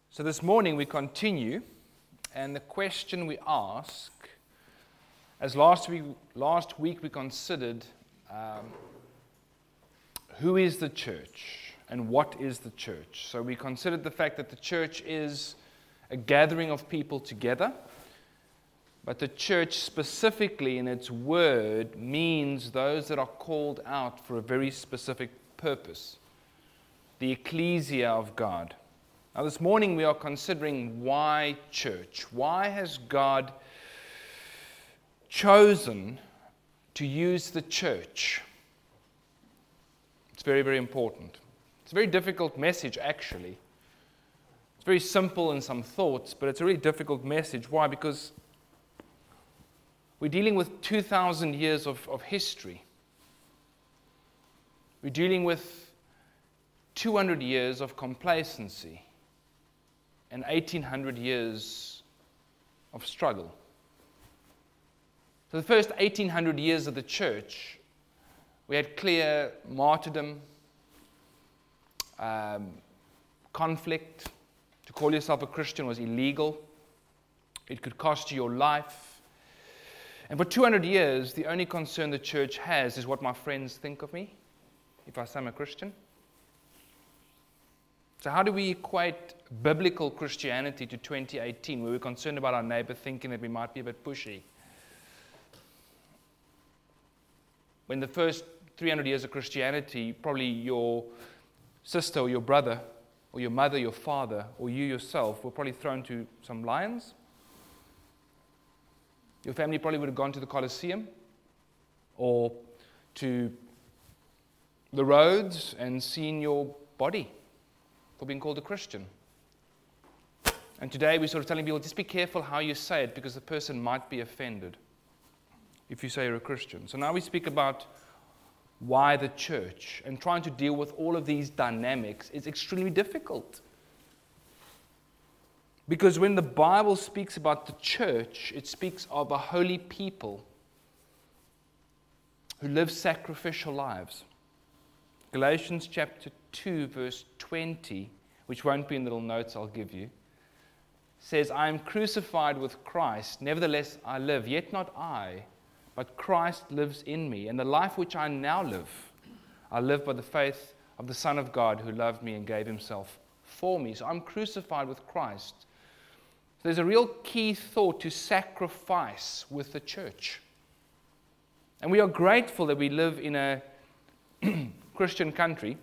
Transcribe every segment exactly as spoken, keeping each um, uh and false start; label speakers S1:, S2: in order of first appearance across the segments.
S1: So this morning we continue, and the question we ask, as last week, last week we considered, um, who is the church and what is the church? So we considered the fact that the church is a gathering of people together, but the church specifically in its word means those that are called out for a very specific purpose, the ecclesia of God. Now this morning we are considering why church. Why has God chosen to use the church? It's very, very important. It's a very difficult message actually. It's very simple in some thoughts, but it's a really difficult message. Why? Because we're dealing with two thousand years of, of history. We're dealing with two hundred years of complacency and eighteen hundred years of struggle. So the first eighteen hundred years of the church, we had clear martyrdom, um, conflict. To call yourself a Christian was illegal. It could cost you your life. And for two hundred years, the only concern the church has is what my friends think of me if I say I'm a Christian. So how do we equate biblical Christianity to twenty eighteen, where we're concerned about our neighbor thinking that we might be a bit pushy? When the first three hundred years of Christianity, probably your sister or your brother or your mother, your father, or you yourself were probably thrown to some lions. Your family probably would have gone to the Colosseum or to the roads and seen your body for being called a Christian. And today we're sort of telling people, just be careful how you say it because the person might be offended if you say you're a Christian. So now we speak about why the church, and trying to deal with all of these dynamics is extremely difficult. Because when the Bible speaks about the church, it speaks of a holy people who live sacrificial lives. Galatians chapter two, verse twenty, which won't be in the little notes I'll give you, says, I am crucified with Christ, nevertheless I live, yet not I, but Christ lives in me. And the life which I now live, I live by the faith of the Son of God who loved me and gave himself for me. So I'm crucified with Christ. So there's a real key thought to sacrifice with the church. And we are grateful that we live in a Christian country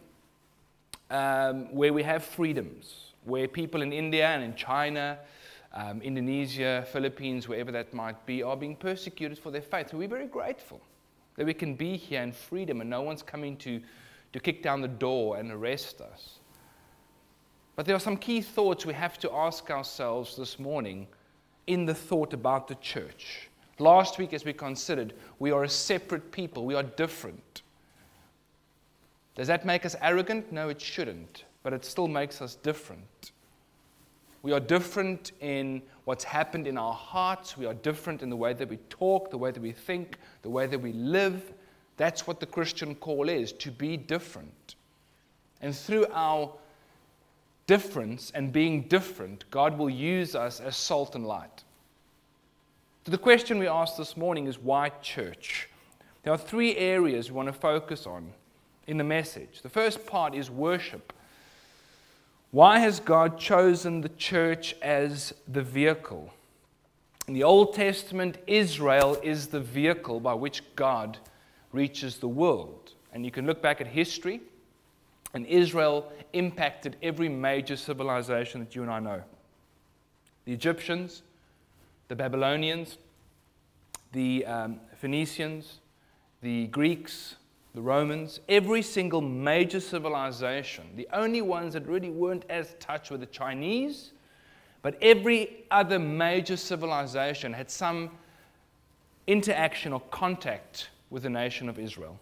S1: um, where we have freedoms, where people in India and in China, um, Indonesia, Philippines, wherever that might be, are being persecuted for their faith. So we're very grateful that we can be here in freedom and no one's coming to, to kick down the door and arrest us. But there are some key thoughts we have to ask ourselves this morning in the thought about the church. Last week, as we considered, we are a separate people. We are different. Does that make us arrogant? No, it shouldn't. But it still makes us different. We are different in what's happened in our hearts. We are different in the way that we talk, the way that we think, the way that we live. That's what the Christian call is, to be different. And through our difference and being different, God will use us as salt and light. So the question we asked this morning is, why church? There are three areas we want to focus on in the message. The first part is worship. Why has God chosen the church as the vehicle? In the Old Testament, Israel is the vehicle by which God reaches the world. And you can look back at history, and Israel impacted every major civilization that you and I know. The Egyptians, the Babylonians, the um, Phoenicians, the Greeks, the Romans, every single major civilization. The only ones that really weren't as touched were the Chinese, but every other major civilization had some interaction or contact with the nation of Israel.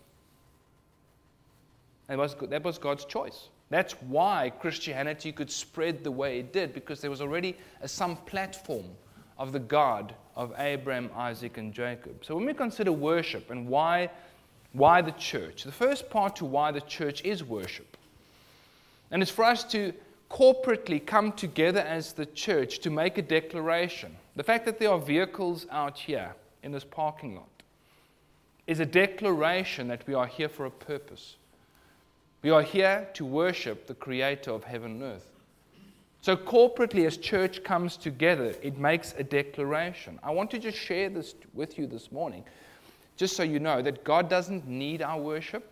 S1: And that was, that was God's choice. That's why Christianity could spread the way it did, because there was already a, some platform of the God of Abraham, Isaac, and Jacob. So when we consider worship and why Why the church? The first part to why the church is worship. And it's for us to corporately come together as the church to make a declaration. The fact that there are vehicles out here in this parking lot is a declaration that we are here for a purpose. We are here to worship the Creator of heaven and earth. So corporately, as church comes together, it makes a declaration. I want to just share this with you this morning, just so you know that God doesn't need our worship.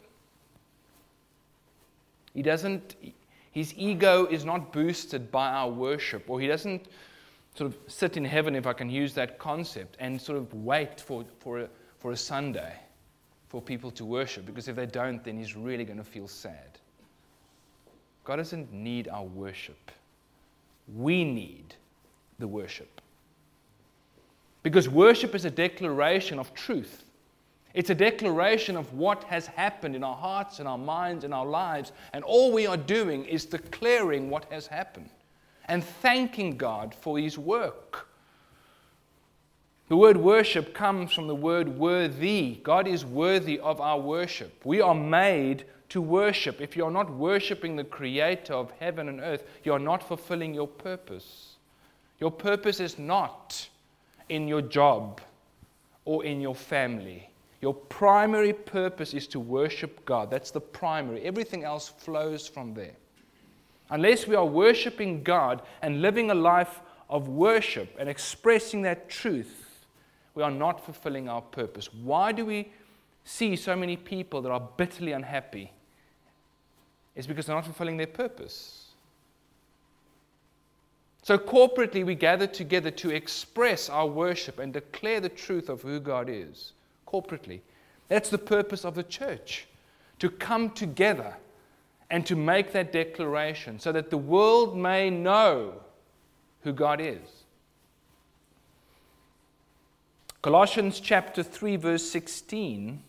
S1: He doesn't, his ego is not boosted by our worship, or he doesn't sort of sit in heaven, if I can use that concept, and sort of wait for, for, a, for a Sunday for people to worship, because if they don't, then he's really going to feel sad. God doesn't need our worship. We need the worship. Because worship is a declaration of truth. It's a declaration of what has happened in our hearts and our minds and our lives. And all we are doing is declaring what has happened and thanking God for his work. The word worship comes from the word worthy. God is worthy of our worship. We are made to worship. If you're not worshiping the Creator of heaven and earth, you're not fulfilling your purpose. Your purpose is not in your job or in your family. Your primary purpose is to worship God. That's the primary. Everything else flows from there. Unless we are worshiping God and living a life of worship and expressing that truth, we are not fulfilling our purpose. Why do we see so many people that are bitterly unhappy? It's because they're not fulfilling their purpose. So corporately, we gather together to express our worship and declare the truth of who God is. Corporately. That's the purpose of the church. To come together and to make that declaration so that the world may know who God is. Colossians chapter three, verse sixteen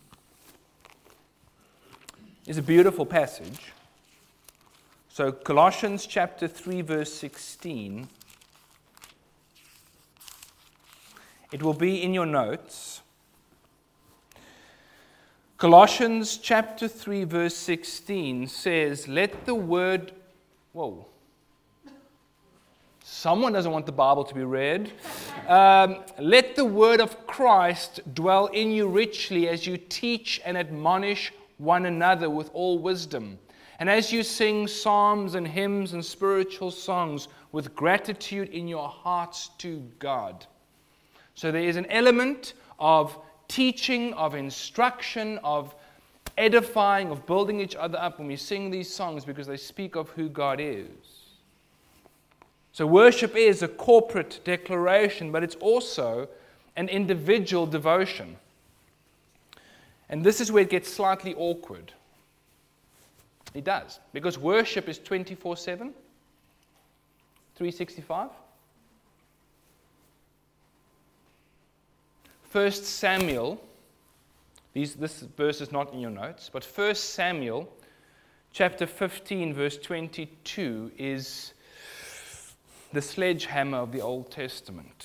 S1: is a beautiful passage. So Colossians chapter three, verse sixteen. It will be in your notes. Colossians chapter three, verse sixteen says, let the word... Whoa. Someone doesn't want the Bible to be read. Um, let the word of Christ dwell in you richly as you teach and admonish one another with all wisdom. And as you sing psalms and hymns and spiritual songs with gratitude in your hearts to God. So there is an element of teaching, of instruction, of edifying, of building each other up when we sing these songs because they speak of who God is. So worship is a corporate declaration, but it's also an individual devotion. And this is where it gets slightly awkward. It does, because worship is twenty-four seven, three sixty-five. First Samuel, these, this verse is not in your notes, but First Samuel chapter fifteen, verse twenty-two is the sledgehammer of the Old Testament.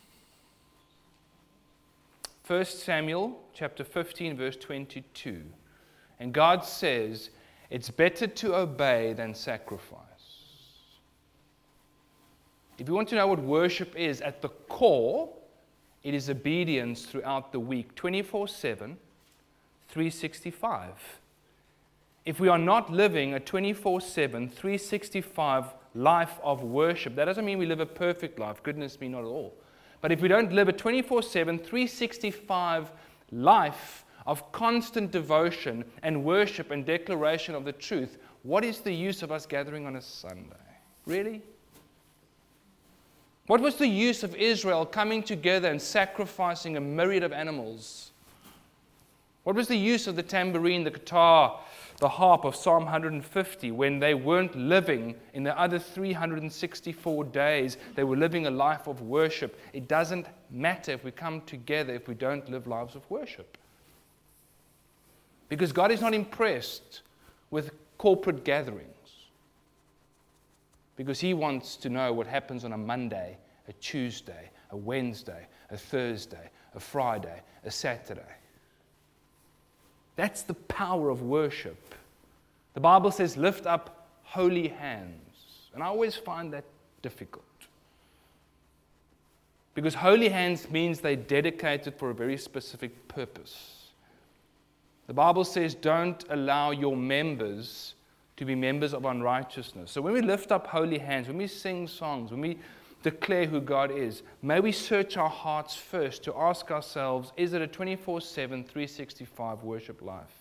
S1: First Samuel chapter fifteen, verse twenty-two. And God says, it's better to obey than sacrifice. If you want to know what worship is, at the core, it is obedience throughout the week, twenty-four seven, three sixty-five. If we are not living a twenty-four seven, three sixty-five life of worship, that doesn't mean we live a perfect life. Goodness me, not at all. But if we don't live a twenty-four seven, three sixty-five life of constant devotion and worship and declaration of the truth, what is the use of us gathering on a Sunday? Really? What was the use of Israel coming together and sacrificing a myriad of animals? What was the use of the tambourine, the guitar, the harp of Psalm one hundred fifty when they weren't living in the other three hundred sixty-four days? They were living a life of worship. It doesn't matter if we come together if we don't live lives of worship. Because God is not impressed with corporate gatherings. Because He wants to know what happens on a Monday, a Tuesday, a Wednesday, a Thursday, a Friday, a Saturday. That's the power of worship. The Bible says, lift up holy hands. And I always find that difficult. Because holy hands means they're dedicated for a very specific purpose. The Bible says, don't allow your members to be members of unrighteousness. So when we lift up holy hands, when we sing songs, when we declare who God is, may we search our hearts first to ask ourselves, is it a twenty-four seven, three sixty-five worship life?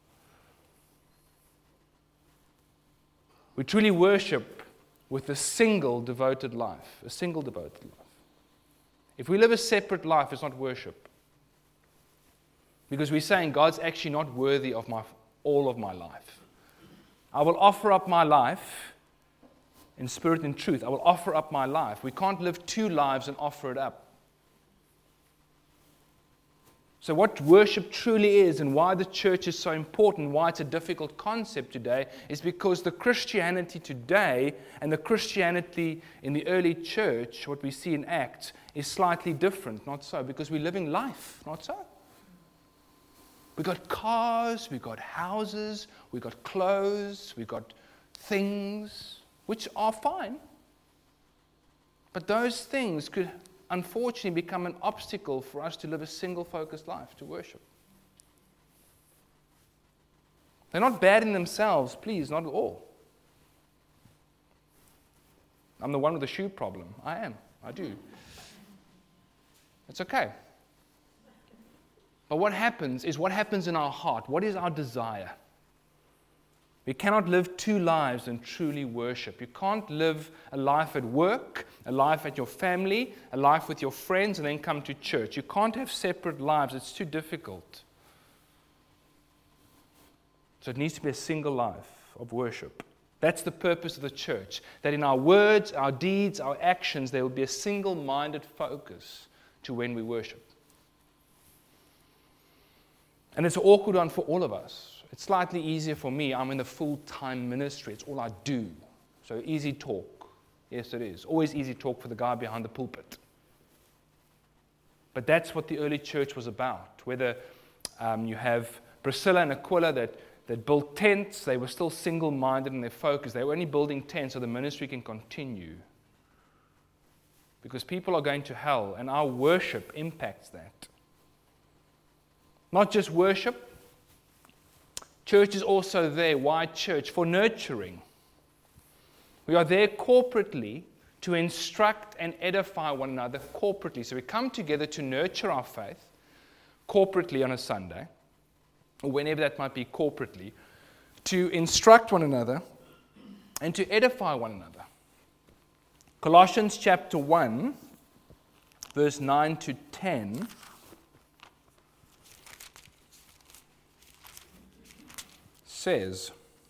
S1: We truly worship with a single devoted life, a single devoted life. If we live a separate life, it's not worship. Because we're saying God's actually not worthy of my all of my life. I will offer up my life in spirit and truth. I will offer up my life. We can't live two lives and offer it up. So what worship truly is and why the church is so important, why it's a difficult concept today, is because the Christianity today and the Christianity in the early church, what we see in Acts, is slightly different. Not so, because we're living life. Not so. We got cars, we got houses, we got clothes, we got things, which are fine. But those things could unfortunately become an obstacle for us to live a single focused life, to worship. They're not bad in themselves, please, not at all. I'm the one with the shoe problem. I am. I do. It's okay. But what happens is what happens in our heart. What is our desire? We cannot live two lives and truly worship. You can't live a life at work, a life at your family, a life with your friends, and then come to church. You can't have separate lives. It's too difficult. So it needs to be a single life of worship. That's the purpose of the church. That in our words, our deeds, our actions, there will be a single-minded focus to when we worship. And it's an awkward one for all of us. It's slightly easier for me. I'm in the full-time ministry. It's all I do. So easy talk. Yes, it is. Always easy talk for the guy behind the pulpit. But that's what the early church was about. Whether um, you have Priscilla and Aquila that, that built tents, they were still single-minded in their focus. They were only building tents so the ministry can continue. Because people are going to hell, and our worship impacts that. Not just worship. Church is also there. Why church? For nurturing. We are there corporately to instruct and edify one another corporately. So we come together to nurture our faith corporately on a Sunday, or whenever that might be corporately, to instruct one another and to edify one another. Colossians chapter one, verse nine to ten says,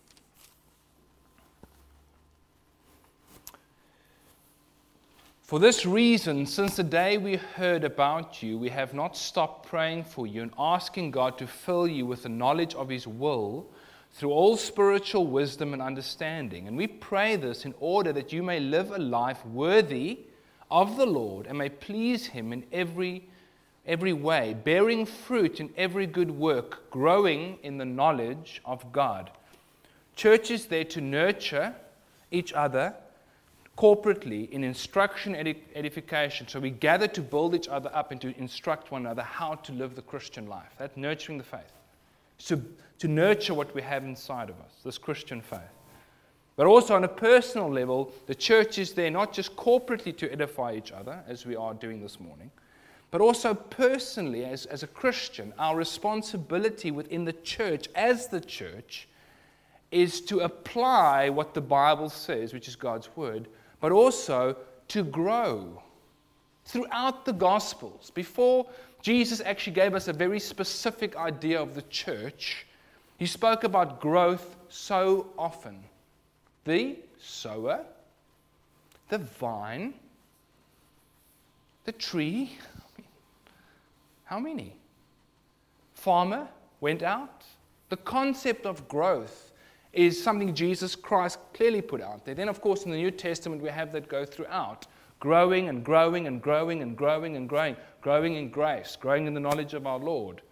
S1: "For this reason, since the day we heard about you, we have not stopped praying for you and asking God to fill you with the knowledge of His will through all spiritual wisdom and understanding. And we pray this in order that you may live a life worthy of the Lord and may please Him in every every way, bearing fruit in every good work, growing in the knowledge of God." Church is there to nurture each other corporately in instruction and edification. So we gather to build each other up and to instruct one another how to live the Christian life. That's nurturing the faith. To, to nurture what we have inside of us, this Christian faith. But also on a personal level, the church is there not just corporately to edify each other, as we are doing this morning, but also personally, as, as a Christian, our responsibility within the church, as the church, is to apply what the Bible says, which is God's Word, but also to grow throughout the Gospels. Before Jesus actually gave us a very specific idea of the church, He spoke about growth so often. The sower, the vine, the tree. How many? Farmer went out. The concept of growth is something Jesus Christ clearly put out there. Then, of course, in the New Testament, we have that go throughout. Growing and growing and growing and growing and growing. Growing in grace. Growing in the knowledge of our Lord.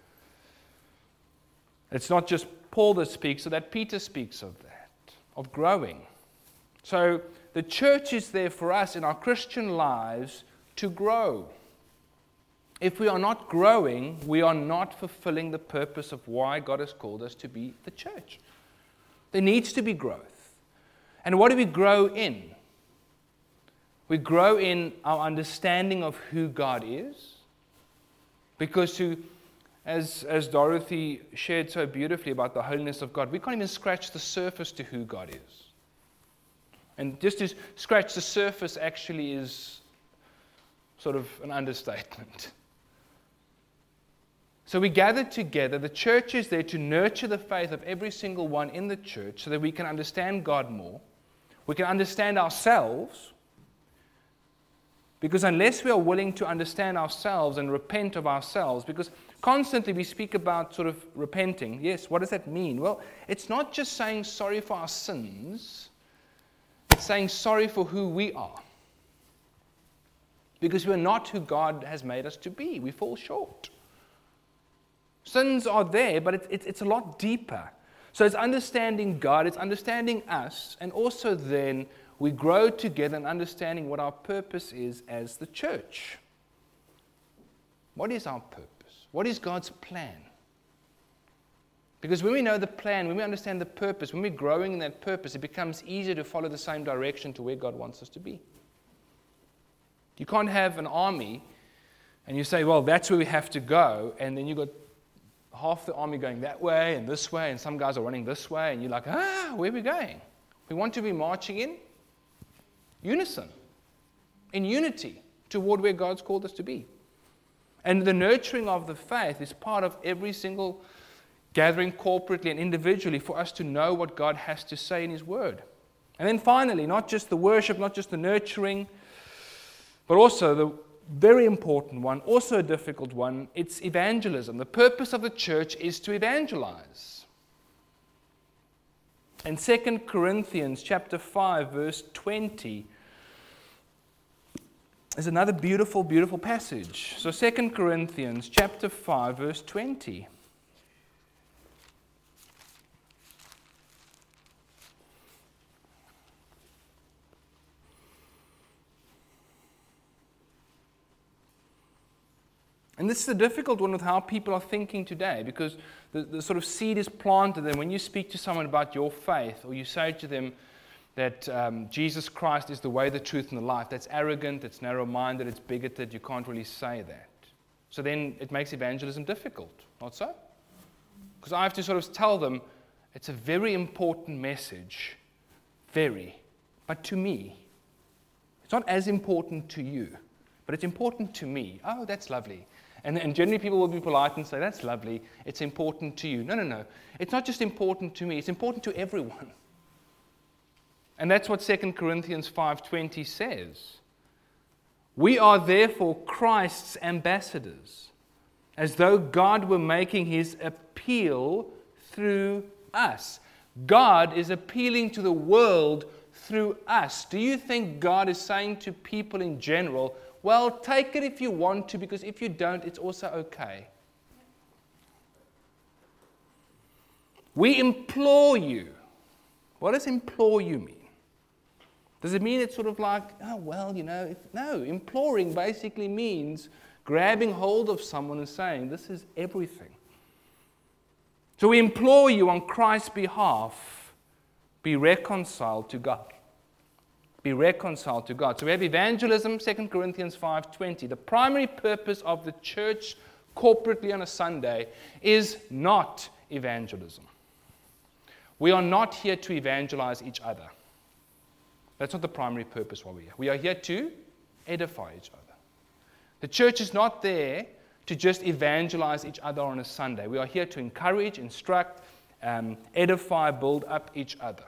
S1: It's not just Paul that speaks of that. Peter speaks of that. Of growing. So, the church is there for us in our Christian lives to grow. If we are not growing, we are not fulfilling the purpose of why God has called us to be the church. There needs to be growth. And what do we grow in? We grow in our understanding of who God is. Because to, as, as Dorothy shared so beautifully about the holiness of God, we can't even scratch the surface to who God is. And just to scratch the surface actually is sort of an understatement. So we gather together. The church is there to nurture the faith of every single one in the church so that we can understand God more. We can understand ourselves. Because unless we are willing to understand ourselves and repent of ourselves, because constantly we speak about sort of repenting. Yes, what does that mean? Well, it's not just saying sorry for our sins. It's saying sorry for who we are. Because we're not who God has made us to be. We fall short. Sins are there, but it's, it's, it's a lot deeper. So it's understanding God, it's understanding us, and also then we grow together in understanding what our purpose is as the church. What is our purpose? What is God's plan? Because when we know the plan, when we understand the purpose, when we're growing in that purpose, it becomes easier to follow the same direction to where God wants us to be. You can't have an army and you say, well, that's where we have to go, and then you've got half the army going that way and this way, and some guys are running this way, and you're like, ah, where are we going? We want to be marching in unison, in unity, toward where God's called us to be. And the nurturing of the faith is part of every single gathering corporately and individually for us to know what God has to say in His Word. And then finally, not just the worship, not just the nurturing, but also the very important one, also a difficult one, it's evangelism. The purpose of the church is to evangelize. In Second Corinthians chapter five, verse twenty, is another beautiful, beautiful passage. So Second Corinthians chapter five, verse twenty. And this is a difficult one with how people are thinking today, because the, the sort of seed is planted, and when you speak to someone about your faith, or you say to them that um, Jesus Christ is the way, the truth, and the life, that's arrogant, it's narrow-minded, it's bigoted, you can't really say that. So then it makes evangelism difficult, not so? Because I have to sort of tell them, it's a very important message, very, but to me. It's not as important to you, but it's important to me. Oh, that's lovely. And, and generally people will be polite and say, that's lovely, it's important to you. No, no, no. It's not just important to me, it's important to everyone. And that's what Second Corinthians five twenty says. We are therefore Christ's ambassadors, as though God were making His appeal through us. God is appealing to the world through us. Do you think God is saying to people in general, well, take it if you want to, because if you don't, it's also okay? We implore you. What does implore you mean? Does it mean it's sort of like, oh, well, you know, if, no. Imploring basically means grabbing hold of someone and saying, this is everything. So we implore you on Christ's behalf, be reconciled to God. Be reconciled to God. So we have evangelism, Second Corinthians five twenty. The primary purpose of the church corporately on a Sunday is not evangelism. We are not here to evangelize each other. That's not the primary purpose why we're here. We are here to edify each other. The church is not there to just evangelize each other on a Sunday. We are here to encourage, instruct, um, edify, build up each other.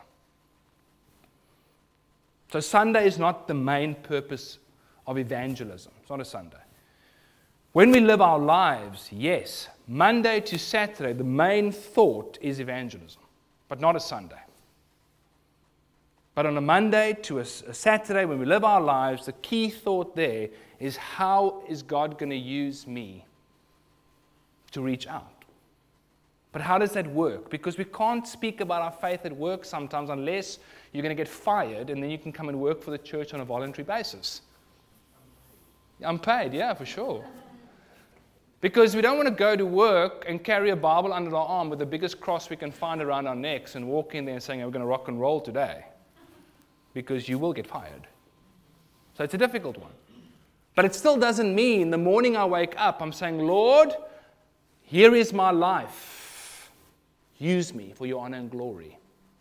S1: So Sunday is not the main purpose of evangelism. It's not a Sunday. When we live our lives, yes, Monday to Saturday, the main thought is evangelism, but not a Sunday. But on a Monday to a, a Saturday, when we live our lives, the key thought there is, how is God going to use me to reach out? But how does that work? Because we can't speak about our faith at work sometimes unless you're going to get fired and then you can come and work for the church on a voluntary basis. Unpaid, yeah, for sure. Because we don't want to go to work and carry a Bible under our arm with the biggest cross we can find around our necks and walk in there and saying, we're going to rock and roll today. Because you will get fired. So it's a difficult one. But it still doesn't mean the morning I wake up, I'm saying, Lord, here is my life. Use me for your honor and glory.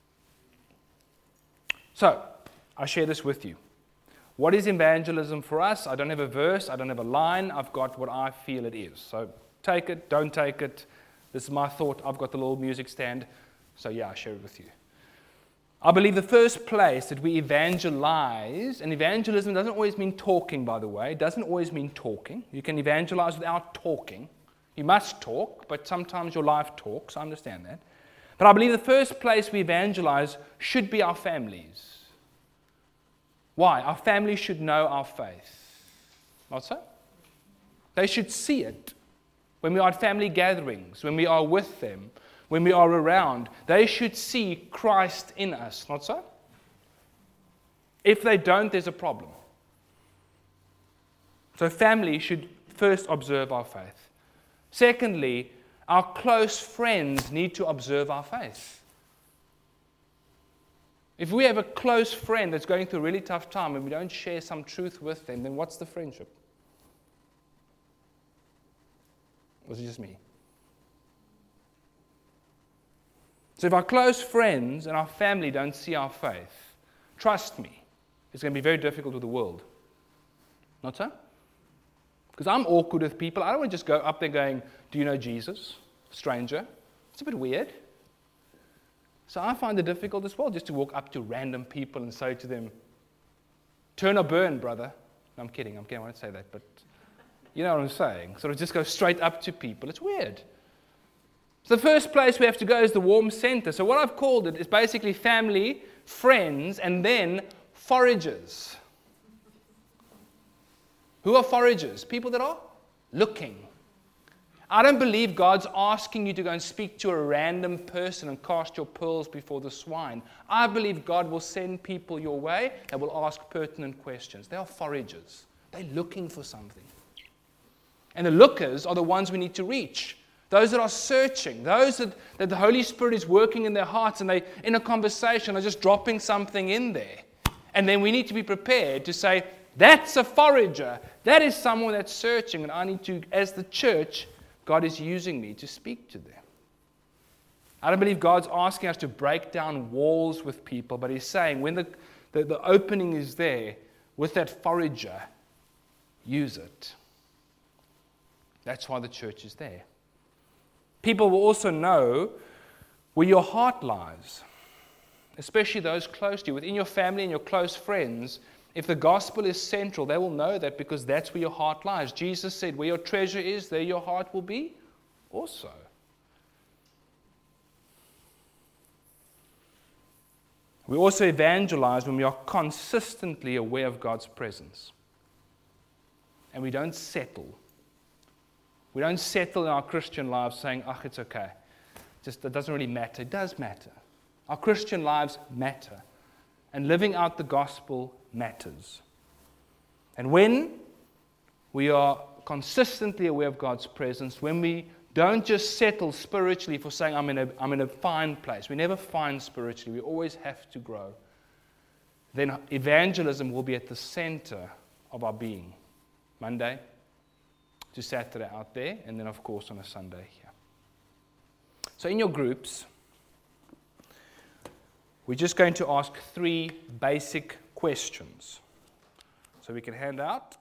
S1: So, I share this with you. What is evangelism for us? I don't have a verse, I don't have a line, I've got what I feel it is. So, take it, don't take it. This is my thought. I've got the little music stand. So, yeah, I share it with you. I believe the first place that we evangelize, and evangelism doesn't always mean talking, by the way. It doesn't always mean talking. You can evangelize without talking. You must talk, but sometimes your life talks. I understand that. But I believe the first place we evangelize should be our families. Why? Our families should know our faith. Not so? They should see it. When we are at family gatherings, when we are with them, when we are around, they should see Christ in us. Not so? If they don't, there's a problem. So family should first observe our faith. Secondly, our close friends need to observe our faith. If we have a close friend that's going through a really tough time and we don't share some truth with them, then what's the friendship? Or is it just me? So if our close friends and our family don't see our faith, trust me, it's going to be very difficult with the world. Not so? Because I'm awkward with people. I don't want to just go up there going, do you know Jesus? Stranger. It's a bit weird. So I find it difficult as well just to walk up to random people and say to them, turn or burn, brother. No, I'm kidding. I'm kidding. I won't say that. But you know what I'm saying. Sort of just go straight up to people. It's weird. So the first place we have to go is the warm center. So what I've called it is basically family, friends, and then foragers. Who are foragers? People that are looking. I don't believe God's asking you to go and speak to a random person and cast your pearls before the swine. I believe God will send people your way that will ask pertinent questions. They are foragers. They're looking for something. And the lookers are the ones we need to reach. Those that are searching, those that, that the Holy Spirit is working in their hearts and they, in a conversation, are just dropping something in there. And then we need to be prepared to say, that's a forager. That is someone that's searching, and I need to, as the church, God is using me to speak to them. I don't believe God's asking us to break down walls with people, but He's saying when the, the, the opening is there, with that forager, use it. That's why the church is there. People will also know where your heart lies, especially those close to you, within your family and your close friends. If the gospel is central, they will know that because that's where your heart lies. Jesus said, where your treasure is, there your heart will be also. We also evangelize when we are consistently aware of God's presence. And we don't settle. We don't settle in our Christian lives saying, oh, it's okay. Just, it doesn't really matter. It does matter. Our Christian lives matter. And living out the gospel matters. And when we are consistently aware of God's presence, when we don't just settle spiritually for saying, I'm in a, I'm in a fine place. We never find spiritually. We always have to grow. Then evangelism will be at the center of our being. Monday to Saturday out there, and then, of course, on a Sunday here. So in your groups, we're just going to ask three basic questions. So we can hand out